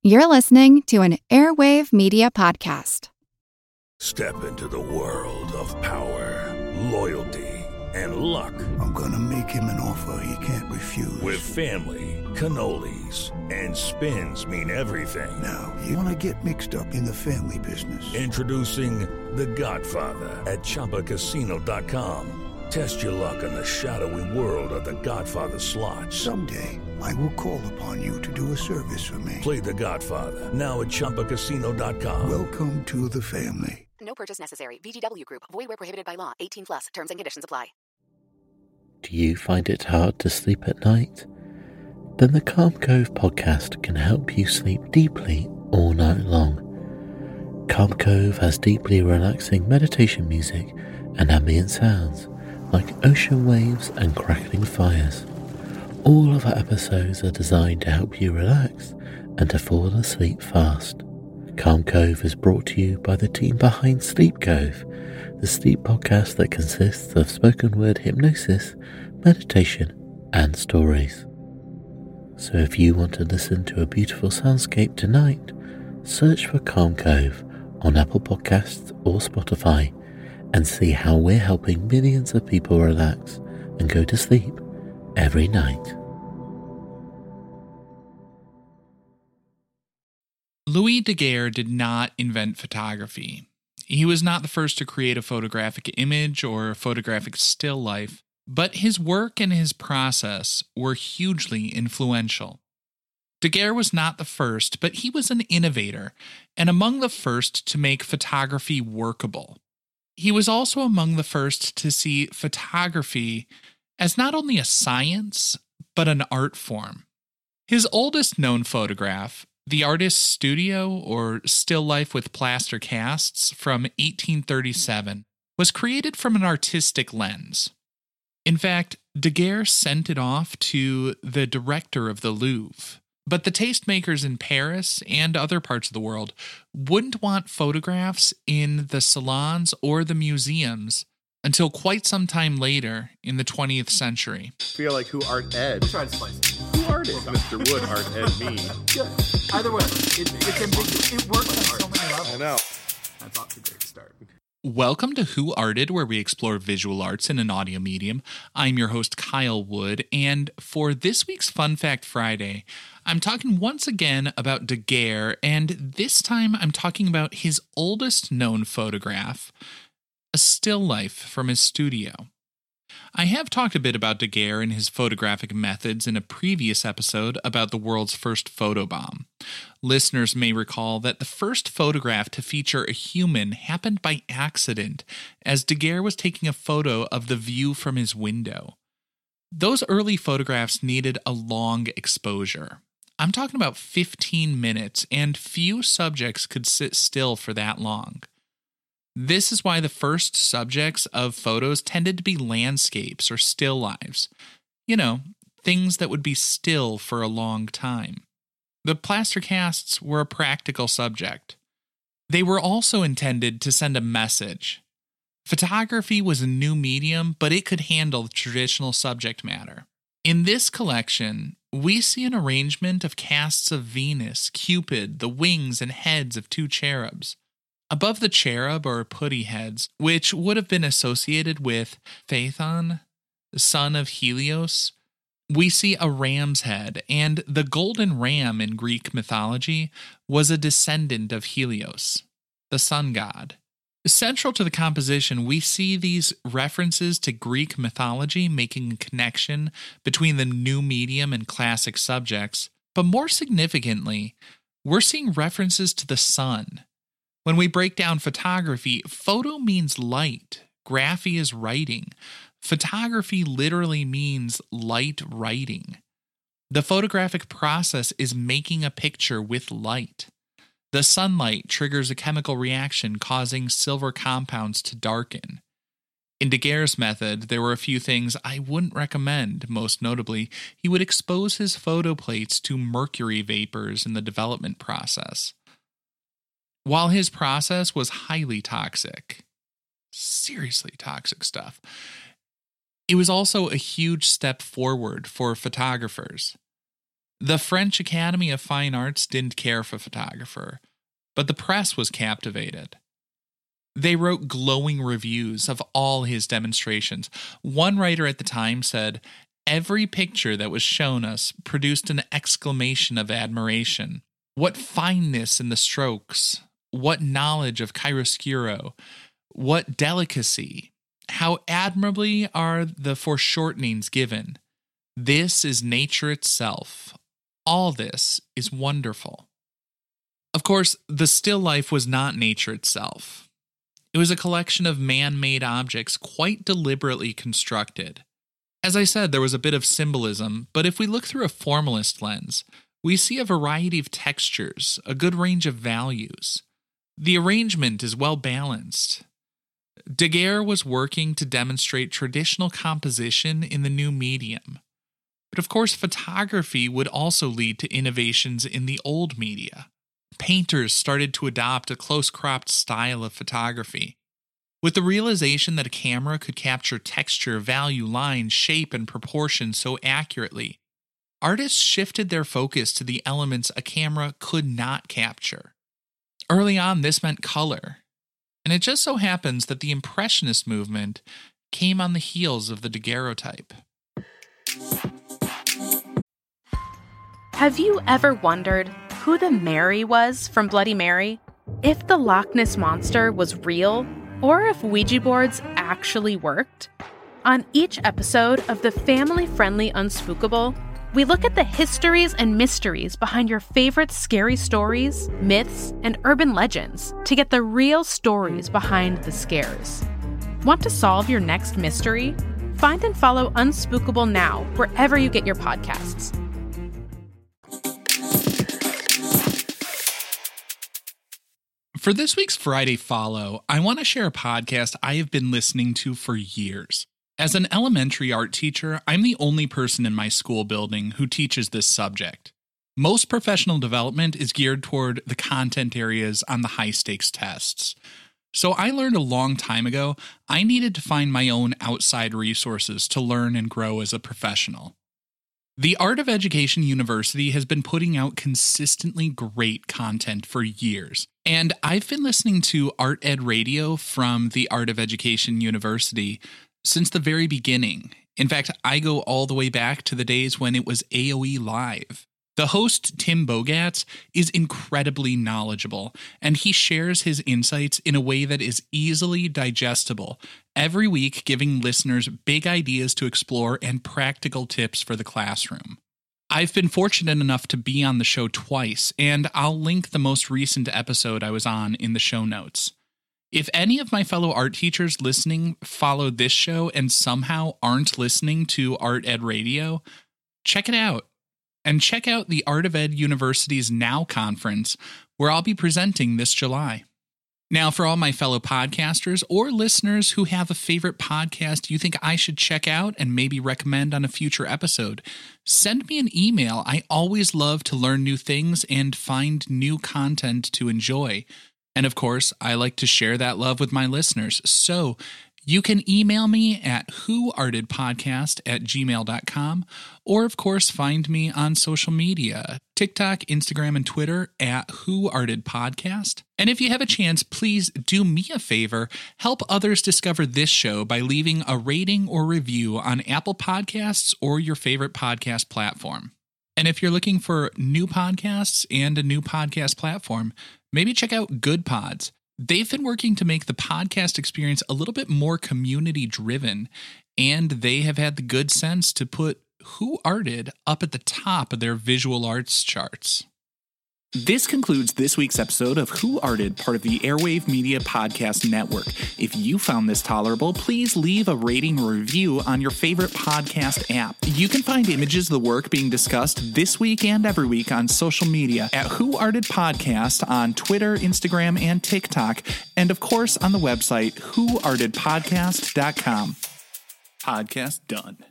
You're listening to an Airwave Media Podcast. Step into the world of power, loyalty, and luck. I'm gonna make him an offer he can't refuse. With family, cannolis, and spins mean everything. Now, you wanna get mixed up in the family business. Introducing The Godfather at ChumbaCasino.com. Test your luck in the shadowy world of The Godfather slot. Someday, I will call upon you to do a service for me. Play The Godfather now at ChumbaCasino.com. Welcome to the family. No purchase necessary. VGW Group. Void where prohibited by law. 18 plus. Terms and conditions apply. Do you find it hard to sleep at night? Then the Calm Cove podcast can help you sleep deeply all night long. Calm Cove has deeply relaxing meditation music and ambient sounds like ocean waves and crackling fires. All of our episodes are designed to help you relax and to fall asleep fast. Calm Cove is brought to you by the team behind Sleep Cove, the sleep podcast that consists of spoken word hypnosis, meditation, and stories. So if you want to listen to a beautiful soundscape tonight, search for Calm Cove on Apple Podcasts or Spotify and see how we're helping millions of people relax and go to sleep every night. Louis Daguerre did not invent photography. He was not the first to create a photographic image or a photographic still life, but his work and his process were hugely influential. Daguerre was not the first, but he was an innovator and among the first to make photography workable. He was also among the first to see photography as not only a science, but an art form. His oldest known photograph, The Artist's Studio, or Still Life with Plaster Casts from 1837, was created from an artistic lens. In fact, Daguerre sent it off to the director of the Louvre, but the tastemakers in Paris and other parts of the world wouldn't want photographs in the salons or the museums until quite some time later in the 20th century. I feel like who art Ed? Try to spice it. Who art it? Mr. Wood art Ed me. Yeah. Either way, it's ambiguous. It works on so many levels. I know. That's off to a great start. Welcome to Who Arted, where we explore visual arts in an audio medium. I'm your host, Kyle Wood, and for this week's Fun Fact Friday, I'm talking once again about Daguerre, and this time I'm talking about his oldest known photograph, a still life from his studio. I have talked a bit about Daguerre and his photographic methods in a previous episode about the world's first photobomb. Listeners may recall that the first photograph to feature a human happened by accident as Daguerre was taking a photo of the view from his window. Those early photographs needed a long exposure. I'm talking about 15 minutes, and few subjects could sit still for that long. This is why the first subjects of photos tended to be landscapes or still lives. You know, things that would be still for a long time. The plaster casts were a practical subject. They were also intended to send a message. Photography was a new medium, but it could handle the traditional subject matter. In this collection, we see an arrangement of casts of Venus, Cupid, the wings and heads of two cherubs. Above the cherub or putti heads, which would have been associated with Phaethon, the son of Helios, we see a ram's head, and the golden ram in Greek mythology was a descendant of Helios, the sun god. Central to the composition, we see these references to Greek mythology making a connection between the new medium and classic subjects, but more significantly, we're seeing references to the sun. When we break down photography, photo means light, graphy is writing. Photography literally means light writing. The photographic process is making a picture with light. The sunlight triggers a chemical reaction causing silver compounds to darken. In Daguerre's method, there were a few things I wouldn't recommend. Most notably, he would expose his photo plates to mercury vapors in the development process. While his process was highly toxic, seriously toxic stuff, it was also a huge step forward for photographers. The French Academy of Fine Arts didn't care for photographer, but the press was captivated. They wrote glowing reviews of all his demonstrations. One writer at the time said, "Every picture that was shown us produced an exclamation of admiration. What fineness in the strokes! What knowledge of chiaroscuro! What delicacy! How admirably are the foreshortenings given! This is nature itself. All this is wonderful." Of course, the still life was not nature itself. It was a collection of man-made objects quite deliberately constructed. As I said, there was a bit of symbolism, but if we look through a formalist lens, we see a variety of textures, a good range of values. The arrangement is well balanced. Daguerre was working to demonstrate traditional composition in the new medium. But of course, photography would also lead to innovations in the old media. Painters started to adopt a close-cropped style of photography. With the realization that a camera could capture texture, value, line, shape, and proportion so accurately, artists shifted their focus to the elements a camera could not capture. Early on, this meant color. And it just so happens that the Impressionist movement came on the heels of the daguerreotype. Have you ever wondered who the Mary was from Bloody Mary? If the Loch Ness Monster was real, or if Ouija boards actually worked? On each episode of the family-friendly Unspookable, we look at the histories and mysteries behind your favorite scary stories, myths, and urban legends to get the real stories behind the scares. Want to solve your next mystery? Find and follow Unspookable now, wherever you get your podcasts. For this week's Friday Follow, I want to share a podcast I have been listening to for years. As an elementary art teacher, I'm the only person in my school building who teaches this subject. Most professional development is geared toward the content areas on the high-stakes tests. So I learned a long time ago I needed to find my own outside resources to learn and grow as a professional. The Art of Education University has been putting out consistently great content for years, and I've been listening to Art Ed Radio from the Art of Education University since the very beginning. In fact, I go all the way back to the days when it was AOE Live. The host, Tim Bogatz, is incredibly knowledgeable, and he shares his insights in a way that is easily digestible, every week giving listeners big ideas to explore and practical tips for the classroom. I've been fortunate enough to be on the show twice, and I'll link the most recent episode I was on in the show notes. If any of my fellow art teachers listening follow this show and somehow aren't listening to Art Ed Radio, check it out. And check out the Art of Ed University's Now Conference, where I'll be presenting this July. Now, for all my fellow podcasters or listeners who have a favorite podcast you think I should check out and maybe recommend on a future episode, send me an email. I always love to learn new things and find new content to enjoy. And of course, I like to share that love with my listeners. So you can email me at whoartedpodcast@gmail.com, or of course find me on social media, TikTok, Instagram, and Twitter at whoartedpodcast. And if you have a chance, please do me a favor, help others discover this show by leaving a rating or review on Apple Podcasts or your favorite podcast platform. And if you're looking for new podcasts and a new podcast platform, maybe check out Good Pods. They've been working to make the podcast experience a little bit more community-driven, and they have had the good sense to put Who Arted up at the top of their visual arts charts. This concludes this week's episode of Who Arted, part of the Airwave Media Podcast Network. If you found this tolerable, please leave a rating or review on your favorite podcast app. You can find images of the work being discussed this week and every week on social media at Who Arted Podcast on Twitter, Instagram, and TikTok, and of course on the website whoartedpodcast.com. Podcast done.